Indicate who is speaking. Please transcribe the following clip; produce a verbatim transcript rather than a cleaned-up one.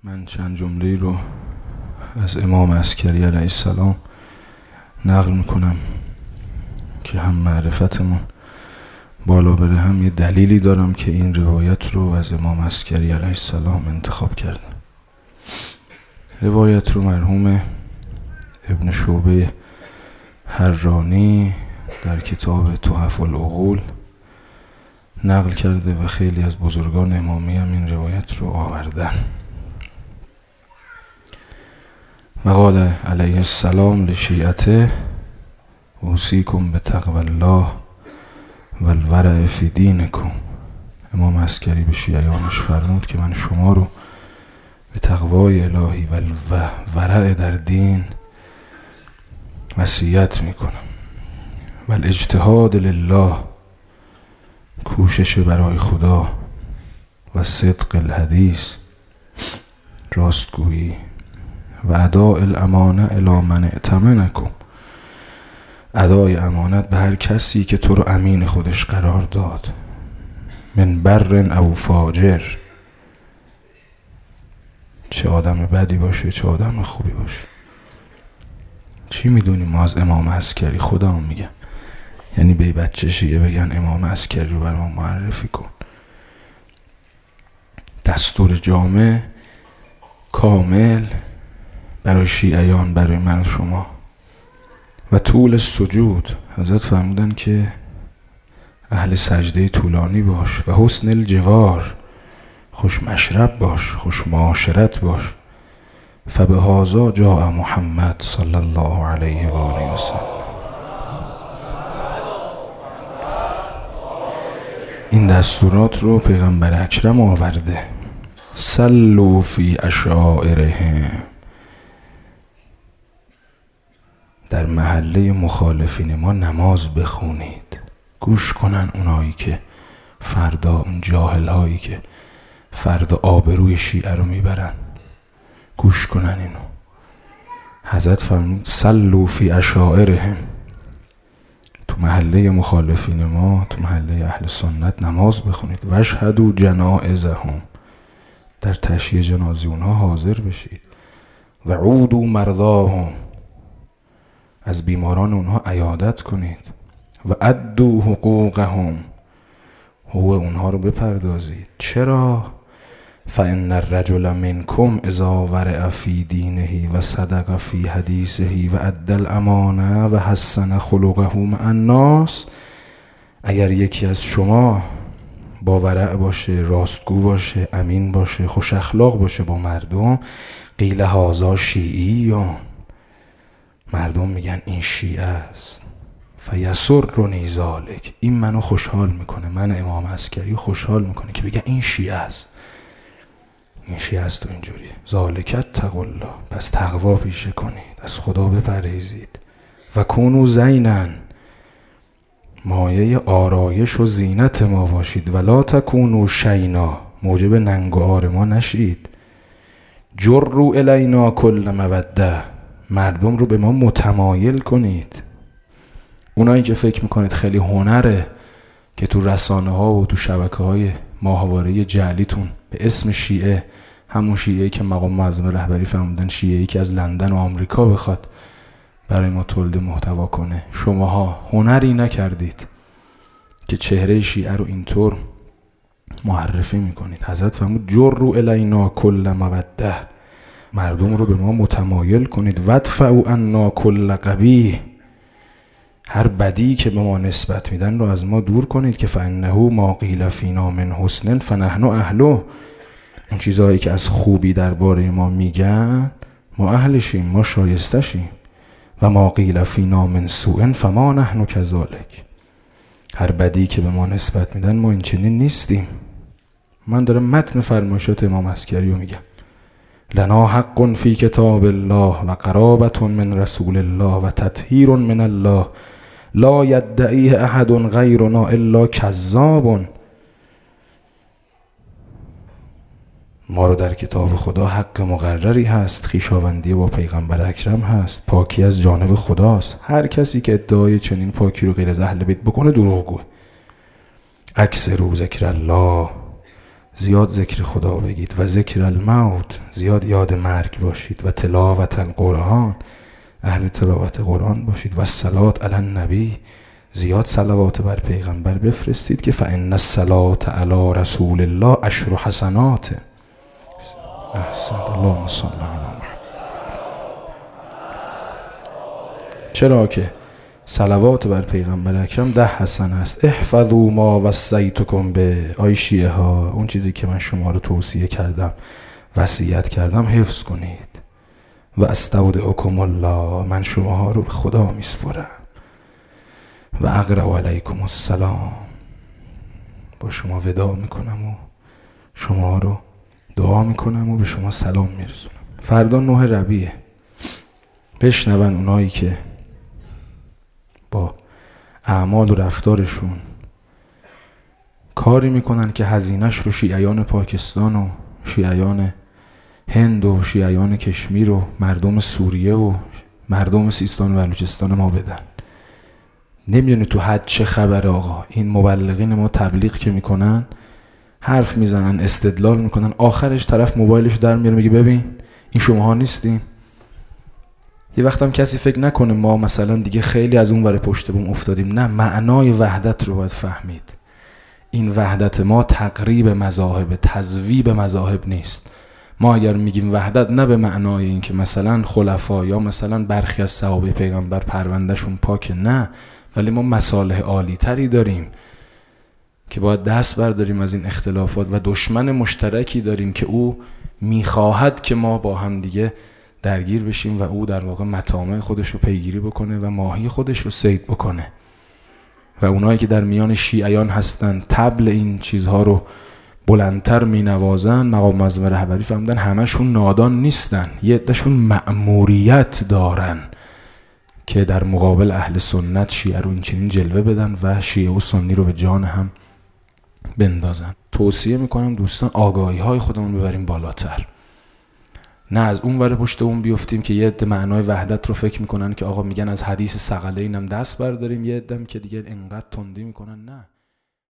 Speaker 1: من چند جمله رو از امام عسکری علیه السلام نقل میکنم که هم معرفتمون بالا بره، هم یه دلیلی دارم که این روایت رو از امام عسکری علیه السلام انتخاب کردم. روایت رو مرحوم ابن شعبه حرانی در کتاب تحف العقول نقل کرده و خیلی از بزرگان امامی هم این روایت رو آوردن. و قال علیه السلام لشیعته اوصیکم بتقوی الله و الورع فی دینکم. امام عسکری به شیعیانش فرمود که من شما رو به تقوای الهی و الورع در دین وصیت میکنم. و الاجتهاد لله، کوشش برای خدا، و صدق الحدیث، راستگویی، و اداء الامانه الی من ائتمنکم، ادای امانت به هر کسی که تو رو امین خودش قرار داد، من بر او فاجر، چه آدم بدی باشه چه آدم خوبی باشه. چی میدونیم ما از امام عسکری؟ خودمون میگم، یعنی به بچه شیعه بگن امام عسکری رو بر ما معرفی کن. دستور جامع کامل برای شیعیان، برای من و شما. و طول سجود، حضرت فرمودن که اهل سجده طولانی باش، و حسن الجوار، خوش مشرب باش، خوش معاشرت باش. فبهذا جاء محمد صلی الله علیه و آله و سلم. این دستورات رو پیغمبر اکرم آورده. صلوا فی اشعائرهم، در محله مخالفین ما نماز بخونید. گوش کنن اونایی که فردا، اون جاهل هایی که فردا آبروی شیعه رو میبرن، گوش کنن اینو. حضرت فرمود صلوا فی اشعائرهم، تو محله مخالفین ما، تو محله اهل سنت نماز بخونید. و اشهدوا جنائزهم، در تشییع جنازه اونها حاضر بشید. و عودوا مرضاهم، از بیماران اونها عیادت کنید. و ادوا حقوقهم، حقوق اونها رو بپردازید. چرا؟ فان الرجل منکم اذا ورع فی دینه و صدق فی حدیثه و ادى الامانه و حسن خلقه مع الناس، اگر یکی از شما با ورع باشه، راستگو باشه، امین باشه، خوش اخلاق باشه با مردم، قیل هذا شیعیون، مردم میگن این شیعه است. فیسرنی ذلک، این منو خوشحال میکنه، من امام عسکری خوشحال میکنه که بگن این شیعه است، این شیعه است و اینجوری. ذالک اتقوا الله، پس تقوا پیشه کنید، از خدا بپرهیزید. و کونوا زینا، مایه آرایش و زینت ما باشید. ولا تکونوا شینا، موجب ننگ و عار ما نشید. جروا الینا کل موده، مردم رو به ما متمایل کنید. اونایی که فکر میکنید خیلی هنره که تو رسانه ها و تو شبکه های ماهواره جعلیتون به اسم شیعه، همون شیعه‌ای که مقام معظم رهبری فرمودن شیعه‌ای که از لندن و آمریکا بخواد برای ما تولید محتوا کنه، شماها هنری نکردید که چهره شیعه رو اینطور معرفی میکنید. حضرت فرمود جروا الینا کل موده، مردم رو به ما متمایل کنید. وادفعوا عنا کل قبیح، هر بدی که به ما نسبت میدن رو از ما دور کنید. که فانه ما قیل فینا من حسن فنحن اهله، اون چیزهایی که از خوبی درباره ما میگن ما اهلشیم، ما شایستشیم. و ما قیل فینا من سوء فما نحن کذالک، هر بدی که به ما نسبت میدن ما این چنین نیستیم. من دارم متن فرمایشات امام عسکری رو میگم. لنا حق فی کتاب الله و قرابة من رسول الله و تطهیر من الله لا یدعیه احد غیرنا الا کذاب. ما رو در کتاب خدا حق مقرری هست، خویشاوندی با پیغمبر اکرم هست، پاکی از جانب خداست. هر کسی که ادعای چنین پاکی رو غیر از اهل بیت بکنه دروغگوه. اکثروا ذکر الله، زیاد ذکر خدا بگید و ذکر الموت، زیاد یاد مرگ باشید و تلاوت القرآن، اهل تلاوت قرآن باشید و الصلاة علی النبی، زیاد صلوات بر پیغمبر بفرستید که فإن الصلاة علی رسول الله عشر حسنات. احسن. اللهم صل علی محمد. چرا که صلوات بر پیغمبر اکرم ده حسنه است. احفظوا ما وصیتکم به، آی شیعه ها، اون چیزی که من شما رو توصیه کردم، وصیت کردم، حفظ کنید. و استودعکم الله، من شما ها رو به خدا میسپرم. و اقرأ علیکم السلام، با شما ودا میکنم و شما رو دعا میکنم و به شما سلام میرسونم. فردا نه ربیعه، بشنون اونایی که با اعمال و رفتارشون کاری میکنن که هزینه‌اش رو شیعیان پاکستان و شیعیان هند و شیعیان کشمیر و مردم سوریه و مردم سیستان و بلوچستان ما بدن. نمیدونی تو حد چه خبره آقا؟ این مبلغین ما تبلیغ که میکنن، حرف میزنن، استدلال میکنن، آخرش طرف موبایلش در میاره میگه ببین این شماها نیستین. یه وقت هم کسی فکر نکنه ما مثلا دیگه خیلی از اون ور پشت بوم افتادیم. نه، معنای وحدت رو باید فهمید. این وحدت ما تقریب مذاهب، تذویب مذاهب نیست. ما اگر میگیم وحدت، نه به معنای این که مثلا خلفا یا مثلا برخی از صحابه پیغمبر پروندهشون پاکه، نه، ولی ما مصالح عالی تری داریم که باید دست برداریم از این اختلافات و دشمن مشترکی داریم که او میخواهد که ما با هم دیگه درگیر بشیم و او در واقع مطامع خودش رو پیگیری بکنه و ماهی خودش رو صید بکنه. و اونایی که در میان شیعیان هستن طبل این چیزها رو بلندتر می نوازن، مقام معظم رهبری فهمیدن همشون نادان نیستن، یه عده‌شون مأموریت دارن که در مقابل اهل سنت شیعه رو این چنین جلوه بدن و شیعه و سنی رو به جان هم بندازن. توصیه میکنم دوستان آگاهی های خودمون ببریم بالاتر، نه از اون ور پشت اون بیفتیم که یه عده معنای وحدت رو فکر میکنن که آقا میگن از حدیث ثقلین هم دست برداریم، یه عده که دیگه انقدر تندی میکنن. نه.